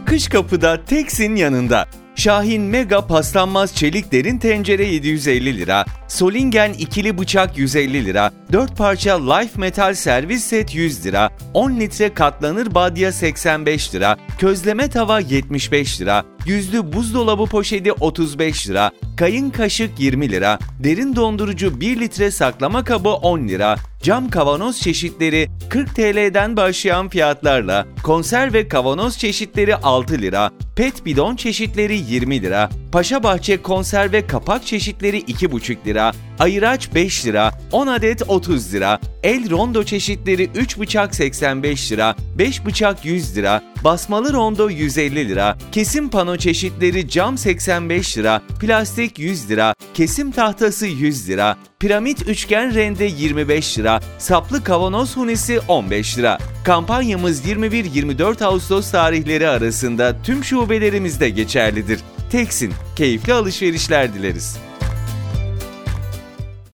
Kış kapıda Tex'in yanında. Şahin Mega paslanmaz çelik derin tencere 750 lira, Solingen ikili bıçak 150 lira, 4 parça Life Metal servis set 100 lira, 10 litre katlanır badya 85 lira, közleme tava 75 lira, yüzlü buzdolabı poşeti 35 lira, kayın kaşık 20 lira, derin dondurucu 1 litre saklama kabı 10 lira, cam kavanoz çeşitleri 40 TL'den başlayan fiyatlarla, konserve kavanoz çeşitleri 6 lira, pet bidon çeşitleri 20 lira, Paşabahçe konserve kapak çeşitleri 2,5 lira, ayıraç 5 lira, 10 adet 30 lira, el rondo çeşitleri 3 bıçak 85 lira, 5 bıçak 100 lira, basmalı rondo 150 lira, kesim pano çeşitleri cam 85 lira, plastik 100 lira, kesim tahtası 100 lira, piramit üçgen rende 25 lira, saplı kavanoz hunisi 15 lira. Kampanyamız 21-24 Ağustos tarihleri arasında tüm şubelerimizde geçerlidir. Tex'in keyifli alışverişler dileriz.